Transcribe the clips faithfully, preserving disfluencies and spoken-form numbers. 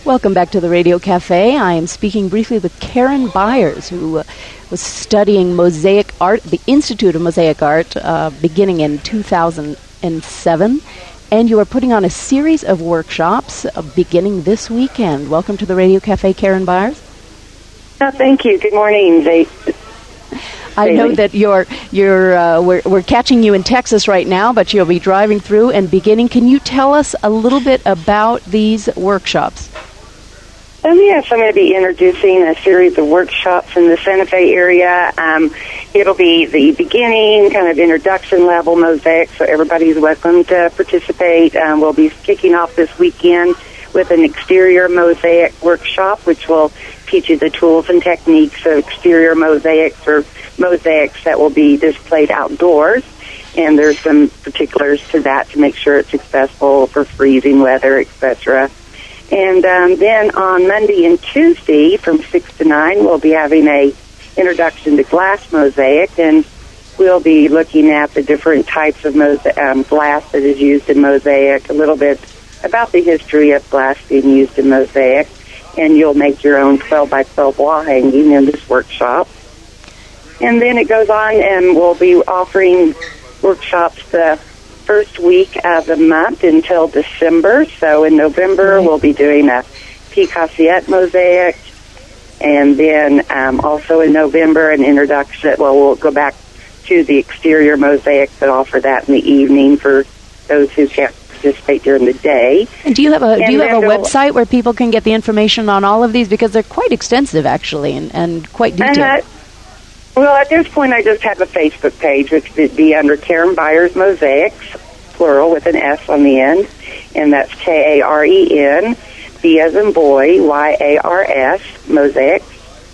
Welcome back to the Radio Cafe. I am speaking briefly with Karen Byers, who uh, was studying mosaic art at the Institute of Mosaic Art uh, beginning in two thousand seven. And you are putting on a series of workshops uh, beginning this weekend. Welcome to the Radio Cafe, Karen Byers. Oh, thank you. Good morning, Zay. I know that you're you're uh, we're we're catching you in Texas right now, but you'll be driving through and beginning. Can you tell us a little bit about these workshops? Um, yes, I'm going to be introducing a series of workshops in the Santa Fe area. Um, it'll be the beginning, kind of introduction level mosaic, so everybody's welcome to participate. Um, we'll be kicking off this weekend with an exterior mosaic workshop, which will teach you the tools and techniques of exterior mosaics or mosaics that will be displayed outdoors. And there's some particulars to that to make sure it's successful for freezing weather, et cetera. And um, then on Monday and Tuesday from six to nine, we'll be having a introduction to glass mosaic, and we'll be looking at the different types of mosaic, um, glass that is used in mosaic, a little bit about the history of glass being used in mosaic, and you'll make your own twelve by twelve wall hanging in this workshop. And then it goes on, and we'll be offering workshops the first week of the month until December. So in November, we'll be doing a Picassiette mosaic, and then um, also in November, an introduction. Well, we'll go back to the exterior mosaics that offer that in the evening for those who can't participate during the day. And do you have a and do you have a website where people can get the information on all of these, because they're quite extensive actually and, and quite detailed? Uh, well, at this point, I just have a Facebook page, which would be under Karen Byers Mosaics, plural with an S on the end, and that's K A R E N, B as in boy, Y A R S, Mosaics.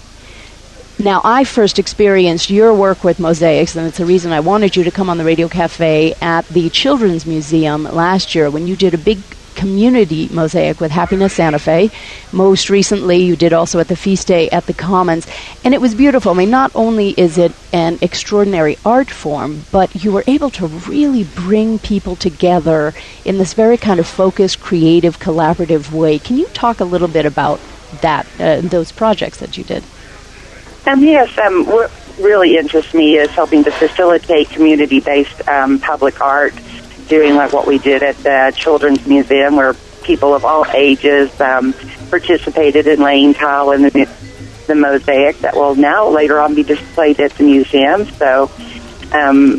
Now, I first experienced your work with mosaics, and it's the reason I wanted you to come on the Radio Cafe at the Children's Museum last year when you did a big community mosaic with Happiness Santa Fe. Most recently, you did also at the Feast Day at the Commons, and it was beautiful. I mean, not only is it an extraordinary art form, but you were able to really bring people together in this very kind of focused, creative, collaborative way. Can you talk a little bit about that, uh, those projects that you did? Um, yes, um, what really interests me is helping to facilitate community-based um, public art, doing like what we did at the Children's Museum, where people of all ages um, participated in laying tile in the, the mosaic that will now later on be displayed at the museum. So um,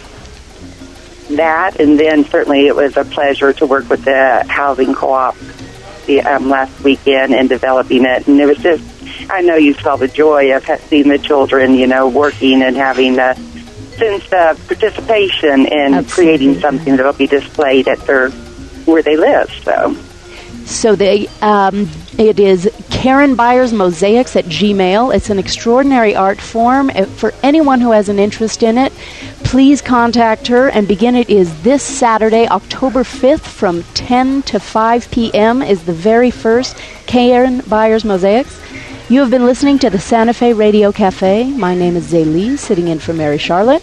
that, and then certainly it was a pleasure to work with the housing co-op the, um, last weekend in developing it. And it was just, I know you saw the joy of seeing the children, you know, working and having the sense of participation in Absolutely. Creating something that will be displayed at their where they live. So, so they um, it is Karen Byers Mosaics at Gmail. It's an extraordinary art form. For anyone who has an interest in it, please contact her. And begin it is this Saturday, October fifth, from ten to five p.m. is the very first Karen Byers Mosaics. You have been listening to the Santa Fe Radio Cafe. My name is Zay Lee, sitting in for Mary Charlotte.